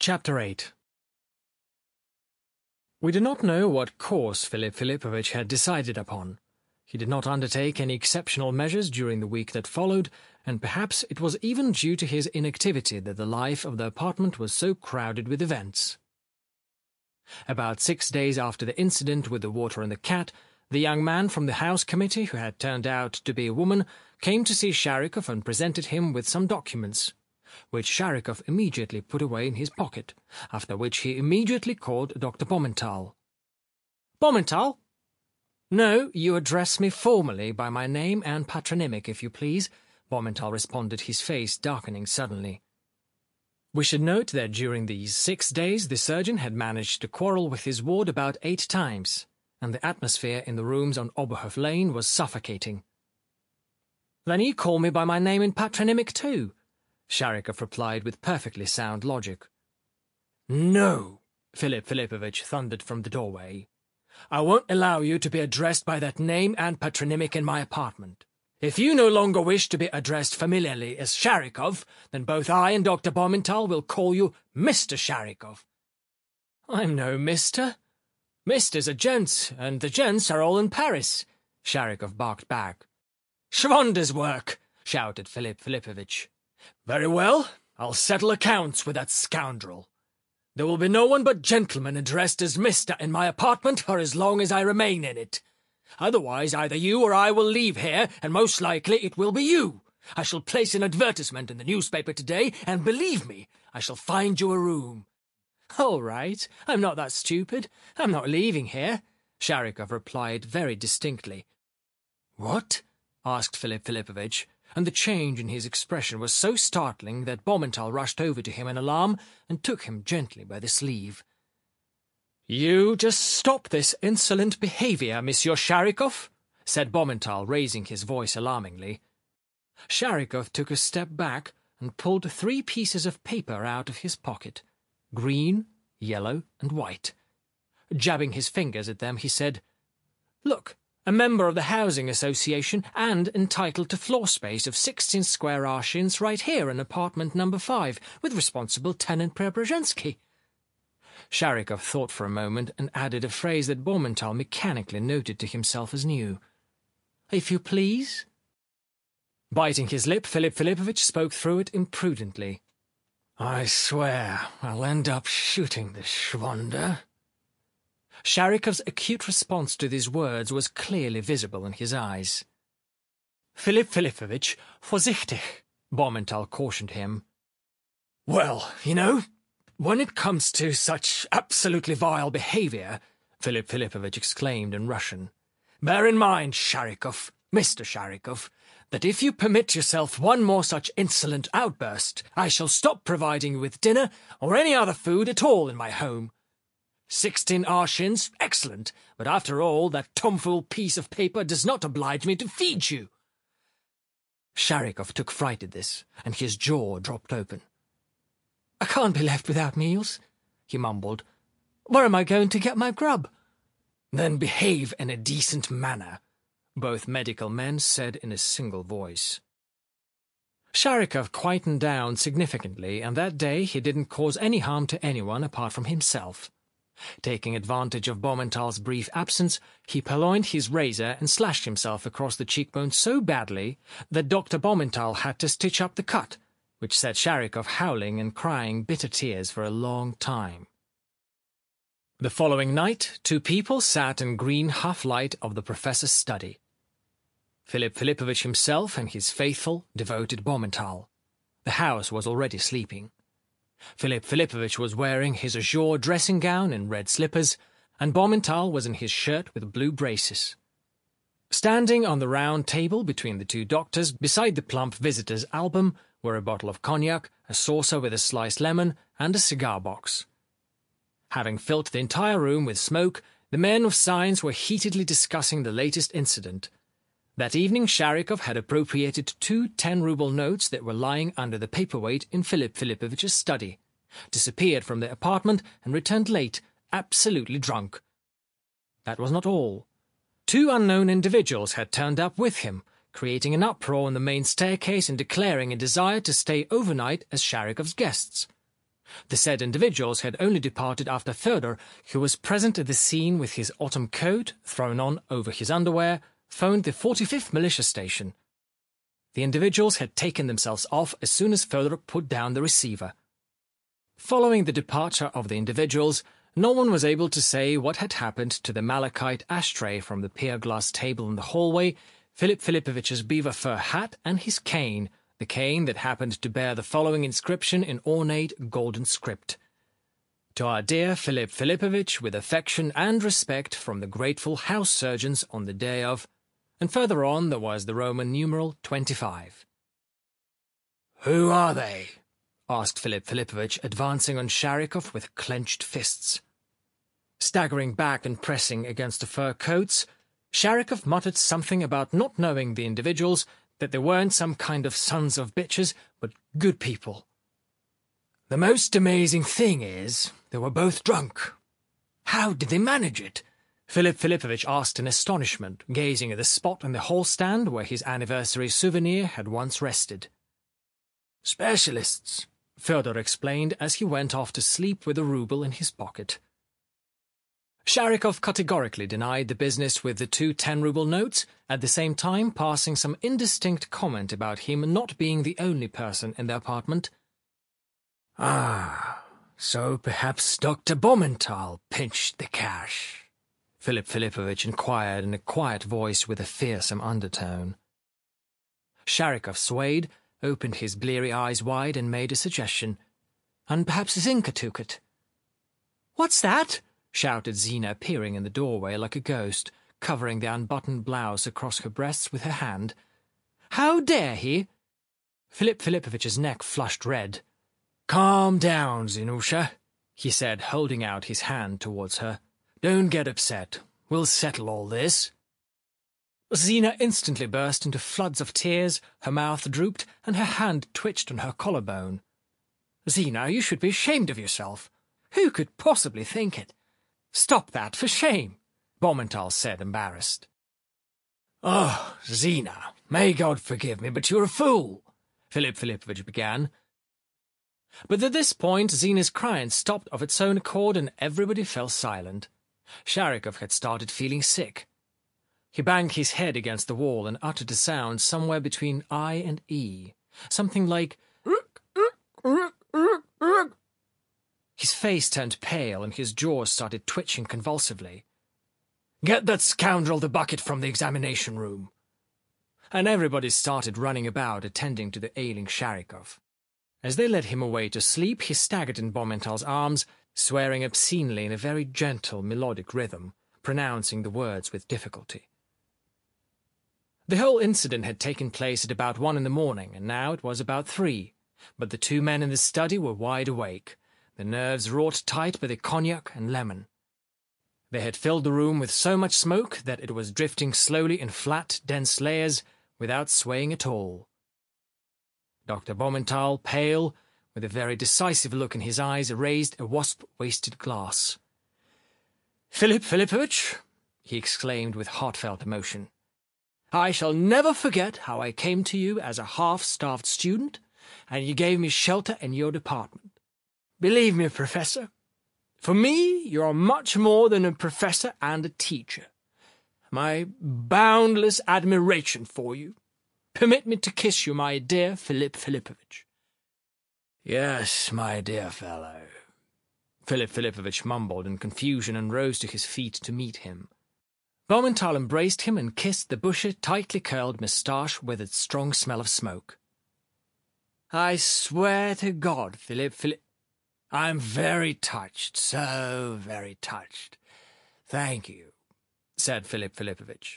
Chapter 8. We do not know what course Philip Philippovich had decided upon. He did not undertake any exceptional measures during the week that followed, and perhaps it was even due to his inactivity that the life of the apartment was so crowded with events. About 6 days after the incident with the water and the cat, the young man from the house committee, who had turned out to be a woman, came to see Sharikov and presented him with some documents, which Sharikov immediately put away in his pocket, after which he immediately called Dr. Bomental. "Bomental? No, you address me formally by my name and patronymic, if you please," Bomental responded, his face darkening suddenly. We should note that during these 6 days the surgeon had managed to quarrel with his ward about 8 times, and the atmosphere in the rooms on Oberhof Lane was suffocating. "Then you call me by my name and patronymic too," Sharikov replied with perfectly sound logic. "No," Philip Philippovich thundered from the doorway. "I won't allow you to be addressed by that name and patronymic in my apartment. If you no longer wish to be addressed familiarly as Sharikov, then both I and Dr. Bomental will call you Mr. Sharikov." "I'm no mister. Misters are gents, and the gents are all in Paris," Sharikov barked back. "Schwander's work," shouted Philip Philippovich. "Very well, I'll settle accounts with that scoundrel. There will be no one but gentlemen addressed as Mr. in my apartment for as long as I remain in it. Otherwise, either you or I will leave here, and most likely it will be you. I shall place an advertisement in the newspaper today, and believe me, I shall find you a room." "All right, I'm not that stupid. I'm not leaving here," Sharikov replied very distinctly. "What?" asked Philip Philippovich, and the change in his expression was so startling that Bomental rushed over to him in alarm and took him gently by the sleeve. "You just stop this insolent behaviour, Monsieur Sharikov," said Bomental, raising his voice alarmingly. Sharikov took a step back and pulled 3 pieces of paper out of his pocket, green, yellow, and white. Jabbing his fingers at them, he said, "Look, a member of the Housing Association and entitled to floor space of 16 square arshins right here in apartment number 5, with responsible tenant Preobrazhensky." Sharikov thought for a moment and added a phrase that Bomental mechanically noted to himself as new. "If you please?" Biting his lip, Philip Philippovich spoke through it imprudently. "I swear I'll end up shooting this Schwander." Sharikov's acute response to these words was clearly visible in his eyes. "Philip Philippovich, vorsichtig," Bomental cautioned him. "Well, you know, when it comes to such absolutely vile behaviour," Philip Philippovich exclaimed in Russian, "bear in mind, Sharikov, Mr. Sharikov, that if you permit yourself one more such insolent outburst, I shall stop providing you with dinner or any other food at all in my home. 16 arshins, excellent, but after all, that tomfool piece of paper does not oblige me to feed you." Sharikov took fright at this, and his jaw dropped open. "I can't be left without meals," he mumbled. "Where am I going to get my grub?" "Then behave in a decent manner," both medical men said in a single voice. Sharikov quietened down significantly, and that day he didn't cause any harm to anyone apart from himself. Taking advantage of Bomental's brief absence, he purloined his razor and slashed himself across the cheekbone so badly that Dr. Bomental had to stitch up the cut, which set Sharikov howling and crying bitter tears for a long time. The following night, 2 people sat in green half-light of the professor's study. Philip Philippovich himself and his faithful, devoted Bomental. The house was already sleeping. Philip Philippovich was wearing his azure dressing gown and red slippers, and Bomental was in his shirt with blue braces. Standing on the round table between the 2 doctors, beside the plump visitor's album, were a bottle of cognac, a saucer with a sliced lemon, and a cigar box. Having filled the entire room with smoke, the men of science were heatedly discussing the latest incident. That evening Sharikov had appropriated 2 10-ruble notes that were lying under the paperweight in Philip Philippovich's study, disappeared from the apartment, and returned late, absolutely drunk. That was not all. 2 unknown individuals had turned up with him, creating an uproar on the main staircase and declaring a desire to stay overnight as Sharikov's guests. The said individuals had only departed after Theodor, who was present at the scene with his autumn coat thrown on over his underwear, phoned the 45th Militia Station. The individuals had taken themselves off as soon as Theodor put down the receiver. Following the departure of the individuals, no one was able to say what had happened to the malachite ashtray from the pier glass table in the hallway, Philip Philippovitch's beaver fur hat, and his cane, the cane that happened to bear the following inscription in ornate golden script: "To our dear Philip Philippovitch, with affection and respect from the grateful house surgeons on the day of..." And further on there was the Roman numeral 25. "Who are they?" asked Philip Philippovitch, advancing on Sharikov with clenched fists. Staggering back and pressing against the fur coats, Sharikov muttered something about not knowing the individuals, that they weren't some kind of sons of bitches, but good people. "The most amazing thing is, they were both drunk. How did they manage it?" Philip Philippovitch asked in astonishment, gazing at the spot in the hall stand where his anniversary souvenir had once rested. "Specialists," Fyodor explained as he went off to sleep with a ruble in his pocket. Sharikov categorically denied the business with the 2 10-ruble notes, at the same time passing some indistinct comment about him not being the only person in the apartment. "Ah, so perhaps Dr. Baumenthal pinched the cash?" Philip Philippovitch inquired in a quiet voice with a fearsome undertone. Sharikov swayed, opened his bleary eyes wide, and made a suggestion. "And perhaps Zinka took it." "What's that?" shouted Zina, peering in the doorway like a ghost, covering the unbuttoned blouse across her breasts with her hand. "How dare he?" Philip Philippovitch's neck flushed red. "Calm down, Zinusha," he said, holding out his hand towards her. "Don't get upset. We'll settle all this." Zina instantly burst into floods of tears, her mouth drooped, and her hand twitched on her collarbone. "Zina, you should be ashamed of yourself. Who could possibly think it?" "Stop that, for shame," Baumenthal said, embarrassed. "Oh, Zina, may God forgive me, but you're a fool," Philip Philippovitch began. But at this point Zina's crying stopped of its own accord and everybody fell silent. Sharikov had started feeling sick. He banged his head against the wall and uttered a sound somewhere between I and E, something like "Ruk, ruk, ruk, ruk, ruk." His face turned pale and his jaws started twitching convulsively. "Get that scoundrel the bucket from the examination room." And everybody started running about attending to the ailing Sharikov. As they led him away to sleep, he staggered in Baumenthal's arms, swearing obscenely in a very gentle, melodic rhythm, pronouncing the words with difficulty. The whole incident had taken place at about 1 in the morning, and now it was about 3, but the 2 men in the study were wide awake, their nerves wrought tight by the cognac and lemon. They had filled the room with so much smoke that it was drifting slowly in flat, dense layers, without swaying at all. Dr. Baumenthal, pale, with a very decisive look in his eyes, raised a wasp-waisted glass. "Philip Philippovitch," he exclaimed with heartfelt emotion, "I shall never forget how I came to you as a half-starved student, and you gave me shelter in your department. Believe me, Professor, for me you are much more than a professor and a teacher. My boundless admiration for you. Permit me to kiss you, my dear Philip Philippovitch." "Yes, my dear fellow," Philip Philippovitch mumbled in confusion and rose to his feet to meet him. Baumenthal embraced him and kissed the bushy, tightly curled moustache with its strong smell of smoke. "I swear to God, I'm very touched, so very touched. Thank you," said Philip Philippovitch.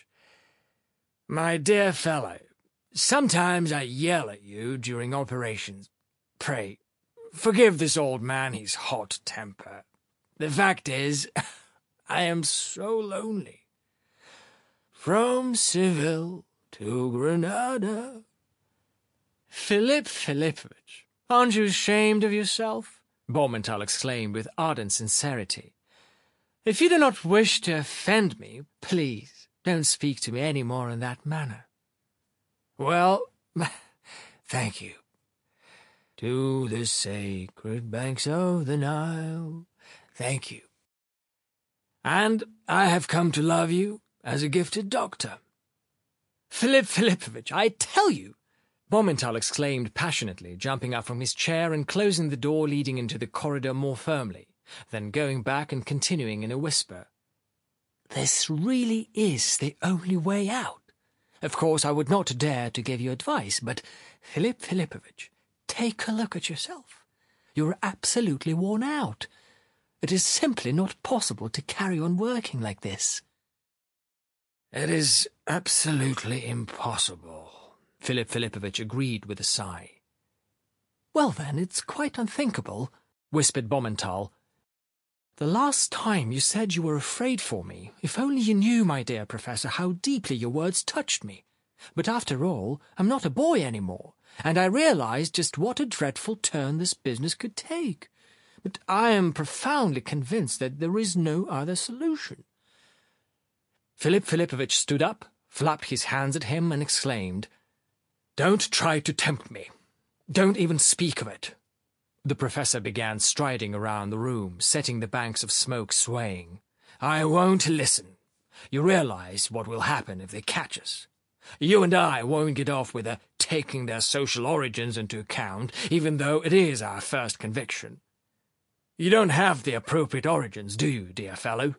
"My dear fellow, sometimes I yell at you during operations. Pray, forgive this old man his hot temper. The fact is, I am so lonely. From Seville to Granada." "Philip Philippovitch, aren't you ashamed of yourself?" Baumenthal exclaimed with ardent sincerity. "If you do not wish to offend me, please don't speak to me any more in that manner." "Well, thank you. to the sacred banks of the Nile. Thank you. And I have come to love you as a gifted doctor. Philip Philippovich, I tell you! Baumenthal exclaimed passionately, jumping up from his chair and closing the door leading into the corridor more firmly, then going back and continuing in a whisper. This really is the only way out. Of course, I would not dare to give you advice, but, Philip Philippovich, take a look at yourself. You are absolutely worn out. It is simply not possible to carry on working like this. It is absolutely impossible, Philip Philippovich agreed with a sigh. Well then, it's quite unthinkable, whispered Baumenthal. The last time you said you were afraid for me. If only you knew, my dear Professor, how deeply your words touched me. But after all, I'm not a boy anymore, and I realize just what a dreadful turn this business could take. But I am profoundly convinced that there is no other solution. Philip Philippovich stood up, flapped his hands at him, and exclaimed, Don't try to tempt me. Don't even speak of it. The professor began striding around the room, setting the banks of smoke swaying. I won't listen. You realize what will happen if they catch us. You and I won't get off with taking their social origins into account, even though it is our first conviction. You don't have the appropriate origins, do you, dear fellow?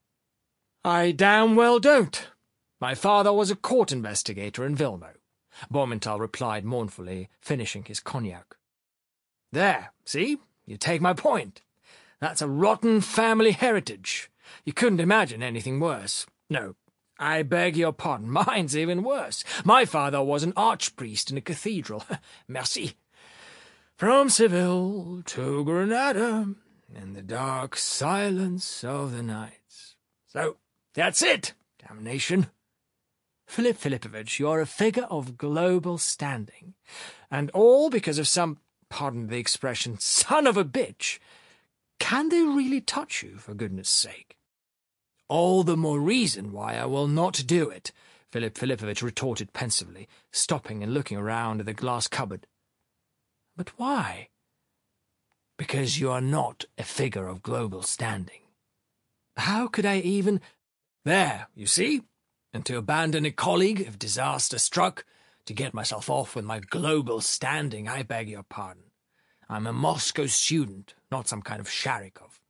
I damn well don't. My father was a court investigator in Vilno, Baumenthal replied mournfully, finishing his cognac. There, see? You take my point. That's a rotten family heritage. You couldn't imagine anything worse. No, I beg your pardon, mine's even worse. My father was an archpriest in a cathedral. Merci. From Seville to Granada, in the dark silence of the nights. So, that's it, damnation. Philip Philippovich, you're a figure of global standing, and all because of some, pardon the expression, son of a bitch. Can they really touch you, for goodness sake? All the more reason why I will not do it, Philip Philippovich retorted pensively, stopping and looking around at the glass cupboard. But why? Because you are not a figure of global standing. How could I even... There, you see? And to abandon a colleague if disaster struck, to get myself off with my global standing, I beg your pardon. I'm a Moscow student, not some kind of Sharikov.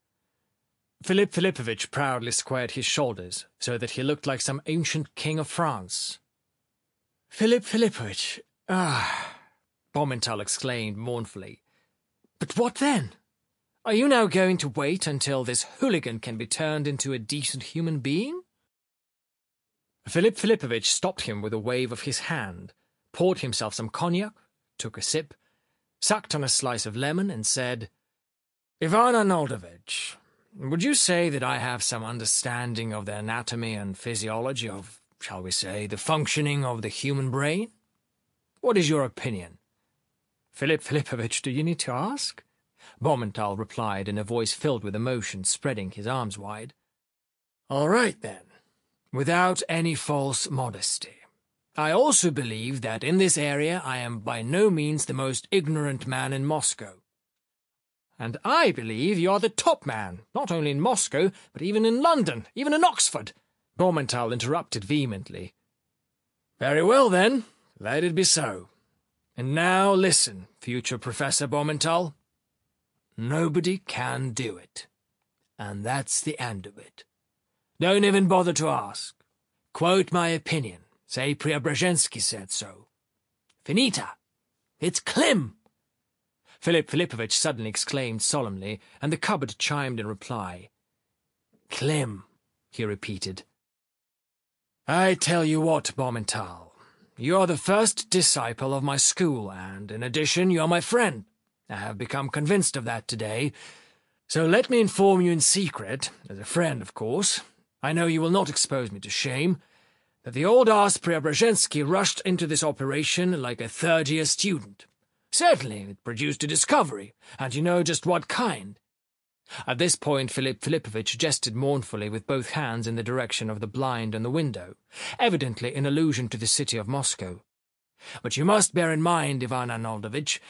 Philip Philippovich proudly squared his shoulders, so that he looked like some ancient king of France. Philip Philippovich, Baumenthal exclaimed mournfully. But what then? Are you now going to wait until this hooligan can be turned into a decent human being? Philip Philippovich stopped him with a wave of his hand, poured himself some cognac, took a sip, sucked on a slice of lemon, and said, Ivan Arnoldovic, would you say that I have some understanding of the anatomy and physiology of, shall we say, the functioning of the human brain? What is your opinion? Philip Philippovich, do you need to ask? Baumenthal replied in a voice filled with emotion, spreading his arms wide. All right, then. Without any false modesty. I also believe that in this area I am by no means the most ignorant man in Moscow. And I believe you are the top man, not only in Moscow, but even in London, even in Oxford, Baumenthal interrupted vehemently. Very well, then, let it be so. And now listen, future Professor Baumenthal. Nobody can do it. And that's the end of it. Don't even bother to ask. Quote my opinion. Say Preobrazhensky said so. Finita. It's Klim. Philip Philippovich suddenly exclaimed solemnly, and the cupboard chimed in reply. Klim, he repeated. I tell you what, Baumenthal. You are the first disciple of my school, and, in addition, you are my friend. I have become convinced of that today. So let me inform you in secret, as a friend, of course. I know you will not expose me to shame, that the old ass Preobrazhensky rushed into this operation like a third-year student. Certainly, it produced a discovery, and you know just what kind. At this point, Philip Philippovich gestured mournfully with both hands in the direction of the blind on the window, evidently in allusion to the city of Moscow. But you must bear in mind, Ivan Arnoldovic,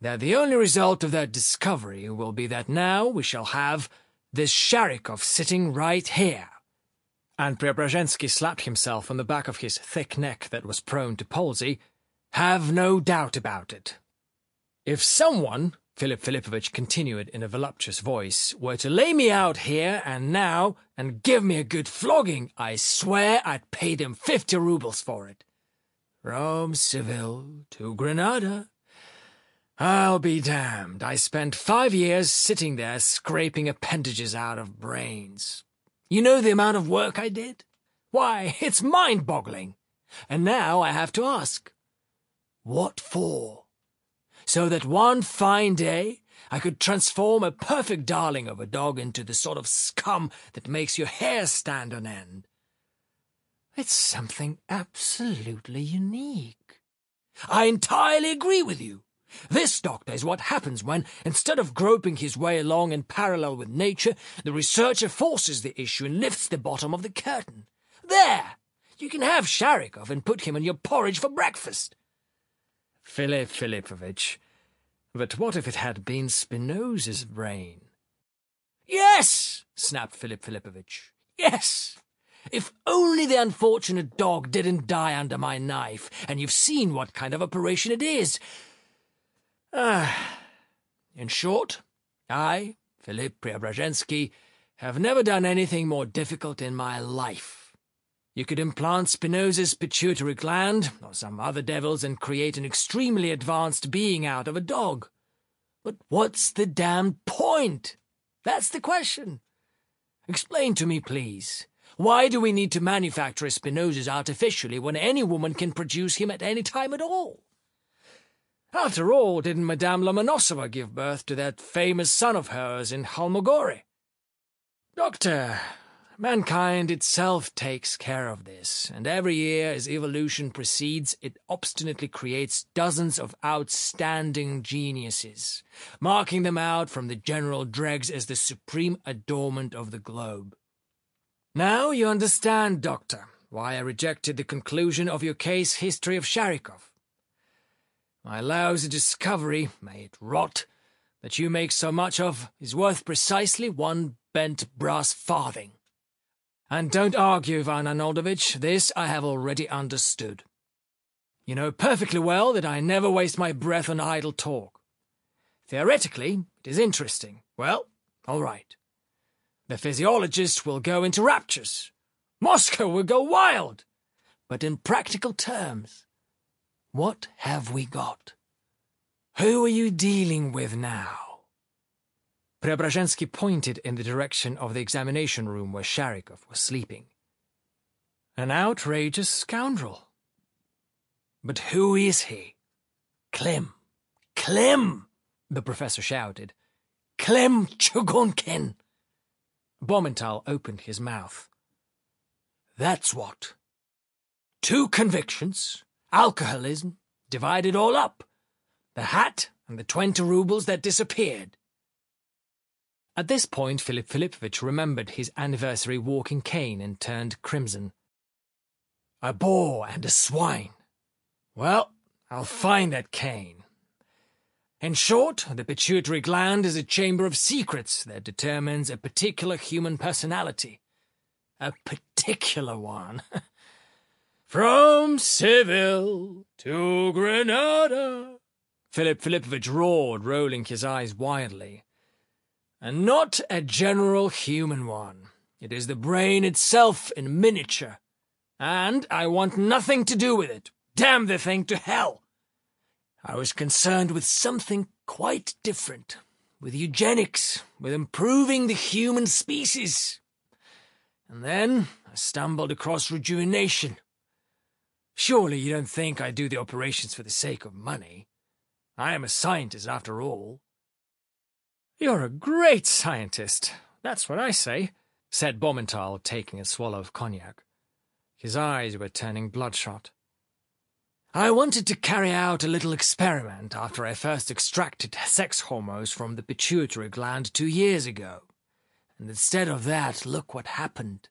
that the only result of that discovery will be that now we shall have this Sharikov sitting right here." And Preobrazhensky slapped himself on the back of his thick neck that was prone to palsy. "Have no doubt about it. If someone," Philip Filipovich continued in a voluptuous voice, "were to lay me out here and now and give me a good flogging, I swear I'd pay them 50 rubles for it. From Seville to Granada. I'll be damned. I spent 5 years sitting there scraping appendages out of brains. You know the amount of work I did? Why, it's mind-boggling. And now I have to ask, what for? So that one fine day I could transform a perfect darling of a dog into the sort of scum that makes your hair stand on end. It's something absolutely unique. I entirely agree with you. This, Doctor, is what happens when, instead of groping his way along in parallel with nature, the researcher forces the issue and lifts the bottom of the curtain. There! You can have Sharikov and put him in your porridge for breakfast." "Philip Filipovich, but what if it had been Spinoza's brain?" "Yes!" snapped Philip Filipovich. "Yes! If only the unfortunate dog didn't die under my knife, and you've seen what kind of operation it is. In short, I, Philip Preobrazhensky, have never done anything more difficult in my life. You could implant Spinoza's pituitary gland, or some other devils, and create an extremely advanced being out of a dog. But what's the damned point? That's the question. Explain to me, please. Why do we need to manufacture Spinoza's artificially when any woman can produce him at any time at all? After all, didn't Madame Lomonosova give birth to that famous son of hers in Kholmogory? Doctor, mankind itself takes care of this, and every year as evolution proceeds, it obstinately creates dozens of outstanding geniuses, marking them out from the general dregs as the supreme adornment of the globe. Now you understand, Doctor, why I rejected the conclusion of your case history of Sharikov. My lousy discovery, may it rot, that you make so much of is worth precisely 1 bent brass farthing. And don't argue, Ivan Arnoldovich, this I have already understood. You know perfectly well that I never waste my breath on idle talk. Theoretically, it is interesting. Well, all right. The physiologists will go into raptures. Moscow will go wild. But in practical terms, what have we got? Who are you dealing with now? Preobrazhensky pointed in the direction of the examination room where Sharikov was sleeping. An outrageous scoundrel. But who is he? Klim! Klim! The professor shouted. Klim Chugunkin! Bomental opened his mouth. That's what. 2 convictions, alcoholism, divided all up. The hat and the 20 rubles that disappeared. At this point, Philip Filipovich remembered his anniversary walking cane and turned crimson. A boar and a swine. Well, I'll find that cane. In short, the pituitary gland is a chamber of secrets that determines a particular human personality. A particular one. From Seville to Granada, Philip Filipovich roared, rolling his eyes wildly. And not a general human one. It is the brain itself in miniature. And I want nothing to do with it. Damn the thing to hell! I was concerned with something quite different. With eugenics, with improving the human species. And then I stumbled across rejuvenation. Surely you don't think I do the operations for the sake of money. I am a scientist after all. You're a great scientist, that's what I say, said Bomental, taking a swallow of cognac. His eyes were turning bloodshot. I wanted to carry out a little experiment after I first extracted sex hormones from the pituitary gland 2 years ago. And instead of that, look what happened.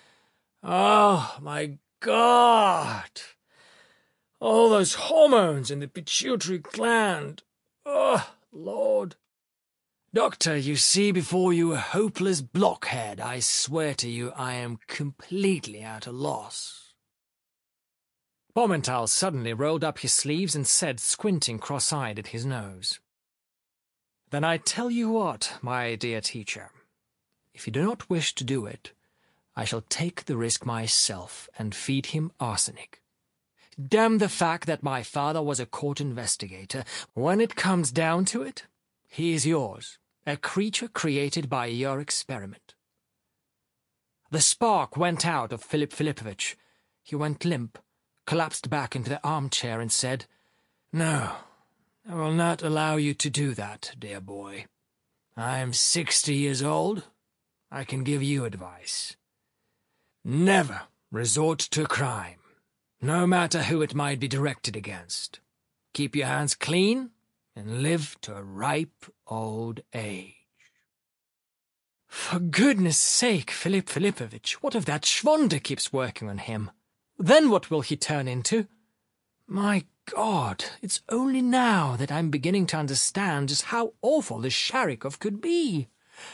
Oh, my God! All those hormones in the pituitary gland. Oh, Lord. Doctor, you see before you a hopeless blockhead. I swear to you I am completely at a loss. Baumenthal suddenly rolled up his sleeves and said, squinting cross-eyed at his nose, "Then I tell you what, my dear teacher, if you do not wish to do it, I shall take the risk myself and feed him arsenic. Damn the fact that my father was a court investigator. When it comes down to it, he is yours, a creature created by your experiment." The spark went out of Philip Filipovich. He went limp, collapsed back into the armchair and said, "No, I will not allow you to do that, dear boy. I am 60 years old. I can give you advice. Never resort to crime, no matter who it might be directed against. Keep your hands clean and live to a ripe old age." "For goodness sake, Philip Filipovich, what if that Schwander keeps working on him? Then what will he turn into? My God, it's only now that I'm beginning to understand just how awful this Sharikov could be."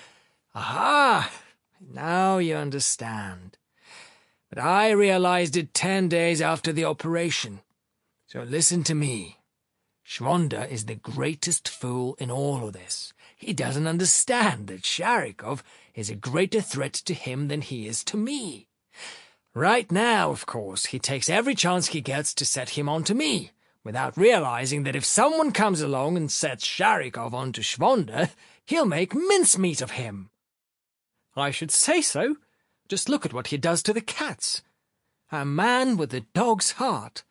"Aha! Now you understand. But I realized it 10 days after the operation. So listen to me. Schwander is the greatest fool in all of this. He doesn't understand that Sharikov is a greater threat to him than he is to me. Right now, of course, he takes every chance he gets to set him onto me, without realizing that if someone comes along and sets Sharikov onto Schwander, he'll make mincemeat of him." "I should say so. Just look at what he does to the cats. A man with a dog's heart."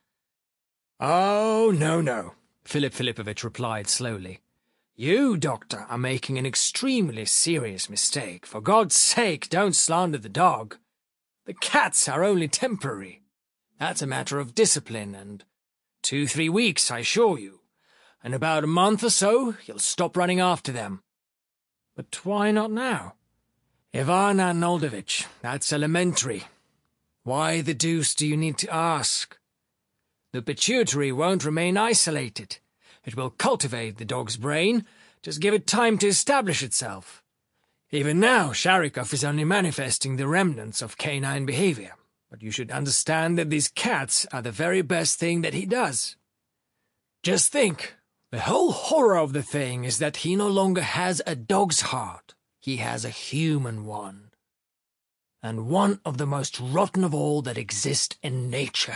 "Oh, no," Philip Filipovich replied slowly. "You, doctor, are making an extremely serious mistake. For God's sake, don't slander the dog. The cats are only temporary. That's a matter of discipline, and 2-3 weeks, I assure you. In about a month or so, you'll stop running after them." "But why not now?" "Ivan Arnoldovich, that's elementary. Why the deuce do you need to ask? The pituitary won't remain isolated. It will cultivate the dog's brain. Just give it time to establish itself. Even now, Sharikov is only manifesting the remnants of canine behavior, but you should understand that these cats are the very best thing that he does. Just think, the whole horror of the thing is that he no longer has a dog's heart. He has a human one. And one of the most rotten of all that exist in nature."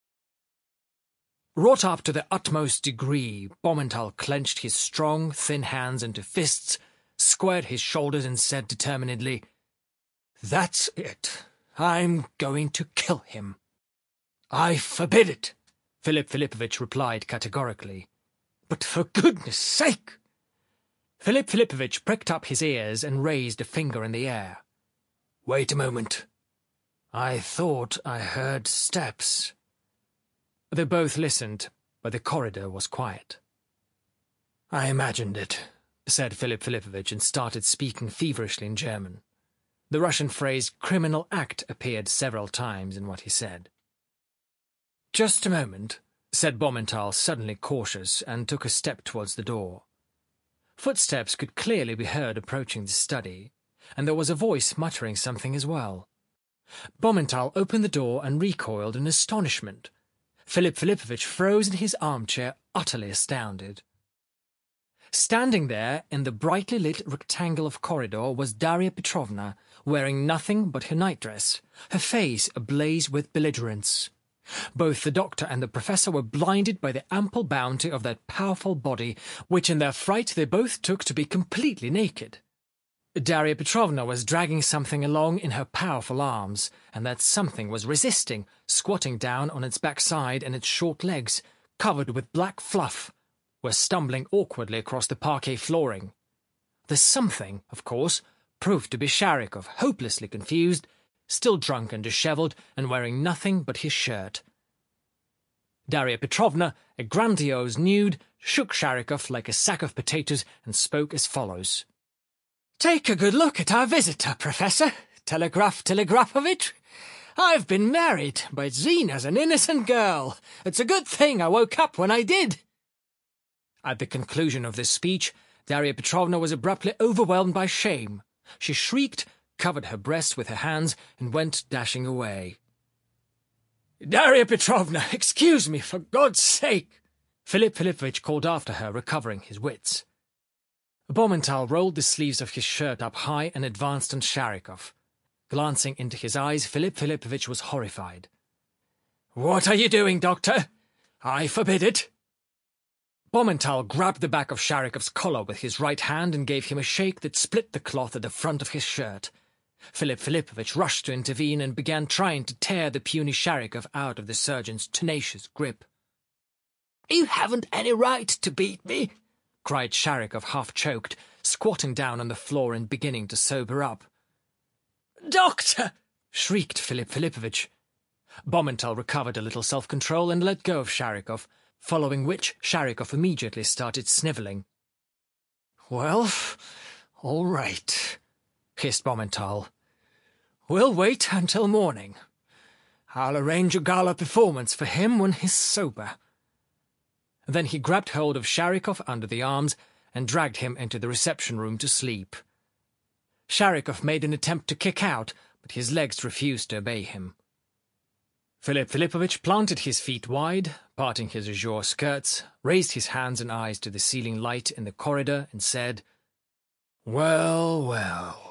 Wrought up to the utmost degree, Baumenthal clenched his strong, thin hands into fists, squared his shoulders and said determinedly, "That's it. I'm going to kill him." "I forbid it," Philip Filipovich replied categorically. "But for goodness sake—" Philip Filipovich pricked up his ears and raised a finger in the air. "Wait a moment. I thought I heard steps." They both listened, but the corridor was quiet. "I imagined it," said Philip Filipovich, and started speaking feverishly in German. The Russian phrase criminal act appeared several times in what he said. "Just a moment," said Baumenthal, suddenly cautious, and took a step towards the door. Footsteps could clearly be heard approaching the study, and there was a voice muttering something as well. Baumenthal opened the door and recoiled in astonishment. Philip Filipovich froze in his armchair, utterly astounded. Standing there in the brightly lit rectangle of corridor was Darya Petrovna, wearing nothing but her nightdress, her face ablaze with belligerence. Both the doctor and the professor were blinded by the ample bounty of that powerful body, which in their fright they both took to be completely naked. Darya Petrovna was dragging something along in her powerful arms, and that something was resisting, squatting down on its backside and its short legs, covered with black fluff, were stumbling awkwardly across the parquet flooring. The something, of course, proved to be Sharikov, hopelessly confused, still drunk and dishevelled, and wearing nothing but his shirt. Darya Petrovna, a grandiose nude, shook Sharikov like a sack of potatoes and spoke as follows. "Take a good look at our visitor, Professor. Telegrafovich. I've been married, but Zina's an innocent girl. It's a good thing I woke up when I did." At the conclusion of this speech, Darya Petrovna was abruptly overwhelmed by shame. She shrieked, covered her breasts with her hands, and went dashing away. "Darya Petrovna, excuse me, for God's sake!" Philip Philippovich called after her, recovering his wits. Baumenthal rolled the sleeves of his shirt up high and advanced on Sharikov. Glancing into his eyes, Philip Philippovich was horrified. "What are you doing, doctor? I forbid it." Baumenthal grabbed the back of Sharikov's collar with his right hand and gave him a shake that split the cloth at the front of his shirt. Philip Philippovich rushed to intervene and began trying to tear the puny Sharikov out of the surgeon's tenacious grip. "You haven't any right to beat me," cried Sharikov, half-choked, squatting down on the floor and beginning to sober up. "Doctor!" shrieked Philip Philippovich. Baumenthal recovered a little self-control and let go of Sharikov, following which Sharikov immediately started snivelling. "Well, all right," hissed Baumenthal. "We'll wait until morning. I'll arrange a gala performance for him when he's sober." Then he grabbed hold of Sharikov under the arms and dragged him into the reception room to sleep. Sharikov made an attempt to kick out, but his legs refused to obey him. Philip Philippovich planted his feet wide, parting his azure skirts, raised his hands and eyes to the ceiling light in the corridor, and said, "Well, well,